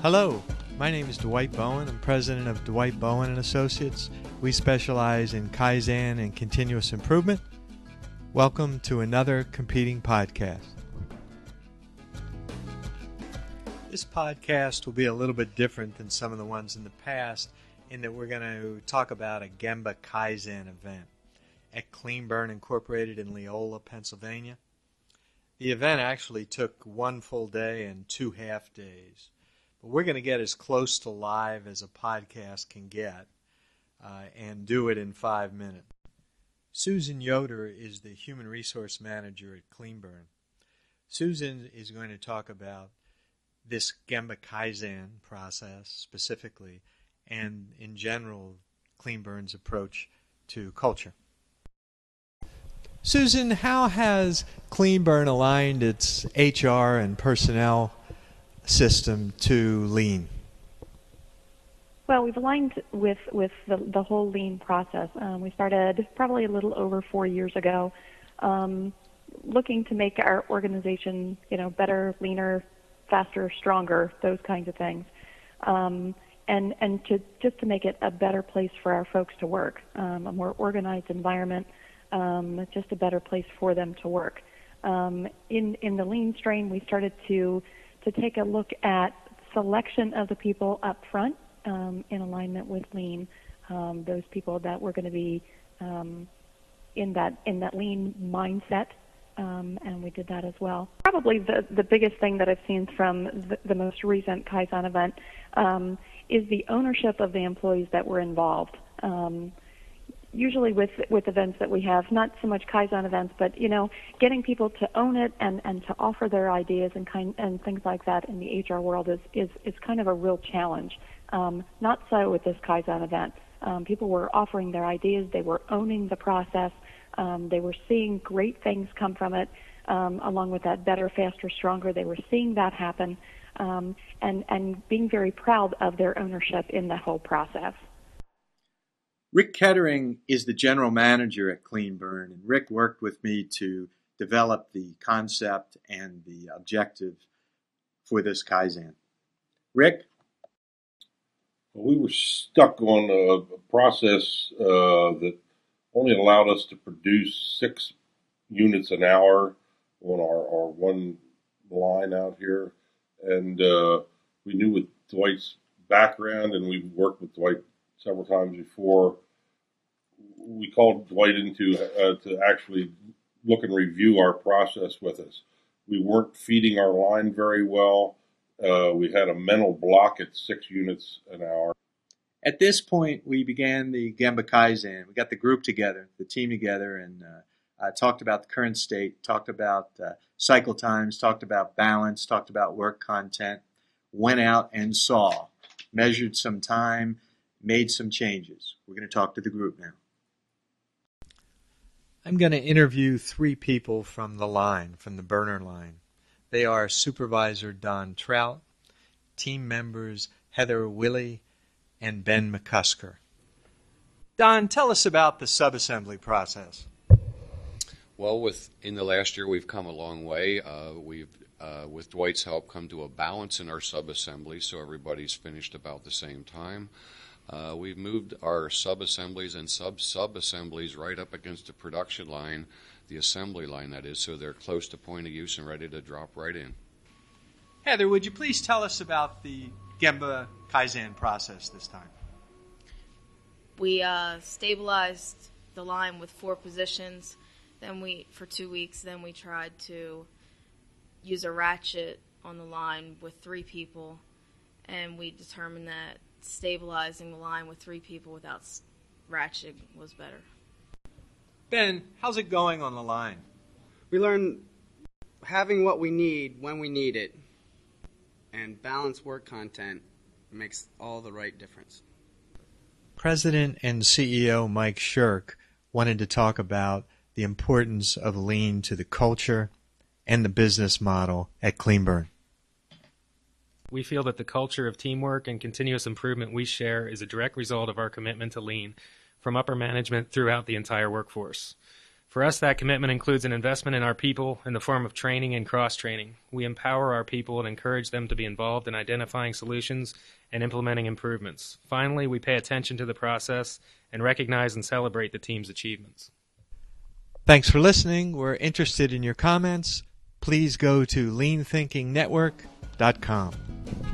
Hello, my name is Dwight Bowen. I'm president of Dwight Bowen and Associates. We specialize in Kaizen and continuous improvement. Welcome to another competing podcast. This podcast will be a little bit different than some of the ones in the past in that we're going to talk about a Gemba Kaizen event at Clean-Burn Incorporated in Leola, Pennsylvania. The event actually took one full day and 2 half days. But we're going to get as close to live as a podcast can get and do it in 5 minutes. Susan Yoder is the Human Resource Manager at Clean-Burn. Susan is going to talk about this Gemba Kaizen process specifically and in general Clean-Burn's approach to culture. Susan, how has Clean-Burn aligned its HR and personnel system to Lean? Well, we've aligned with the whole Lean process. We started probably a little over 4 years ago, looking to make our organization, better, leaner, faster, stronger, those kinds of things, and to make it a better place for our folks to work, a more organized environment, just a better place for them to work. In the Lean strain, we started to take a look at selection of the people up front in alignment with Lean, those people that were going to be in that Lean mindset, and we did that as well. Probably the biggest thing that I've seen from the most recent Kaizen event is the ownership of the employees that were involved. Usually with events that we have, not so much Kaizen events, but getting people to own it and to offer their ideas and things like that in the HR world is kind of a real challenge. Not so with this Kaizen event. People were offering their ideas, they were owning the process, they were seeing great things come from it, along with that better, faster, stronger. They were seeing that happen, and being very proud of their ownership in the whole process. Rick Kettering is the general manager at Clean-Burn, and Rick worked with me to develop the concept and the objective for this Kaizen. Rick? We were stuck on a process that only allowed us to produce 6 units an hour on our one line out here. And we knew with Dwight's background, and we've worked with Dwight several times before, we called Dwight into to actually look and review our process with us. We weren't feeding our line very well. We had a mental block at 6 units an hour. At this point, we began the Gemba Kaizen. We got the group together, the team together, and talked about the current state, talked about cycle times, talked about balance, talked about work content, went out and saw, measured some time, made some changes. We're going to talk to the group now. I'm going to interview 3 people from the line, from the burner line. They are Supervisor Don Trout, team members Heather Willey, and Ben McCusker. Don, tell us about the subassembly process. Well, in the last year, we've come a long way. We've, with Dwight's help, come to a balance in our subassembly, so everybody's finished about the same time. We've moved our sub-assemblies and sub-assemblies right up against the production line, the assembly line that is, so they're close to point of use and ready to drop right in. Heather, would you please tell us about the Gemba Kaizen process this time? We stabilized the line with 4 positions. Then for 2 weeks, then we tried to use a ratchet on the line with 3 people, and we determined that stabilizing the line with 3 people without ratcheting was better. Ben, how's it going on the line? We learned having what we need when we need it and balanced work content makes all the right difference. President and CEO Mike Shirk wanted to talk about the importance of Lean to the culture and the business model at Clean-Burn. We feel that the culture of teamwork and continuous improvement we share is a direct result of our commitment to Lean from upper management throughout the entire workforce. For us, that commitment includes an investment in our people in the form of training and cross-training. We empower our people and encourage them to be involved in identifying solutions and implementing improvements. Finally, we pay attention to the process and recognize and celebrate the team's achievements. Thanks for listening. We're interested in your comments. Please go to leanthinkingnetwork.com.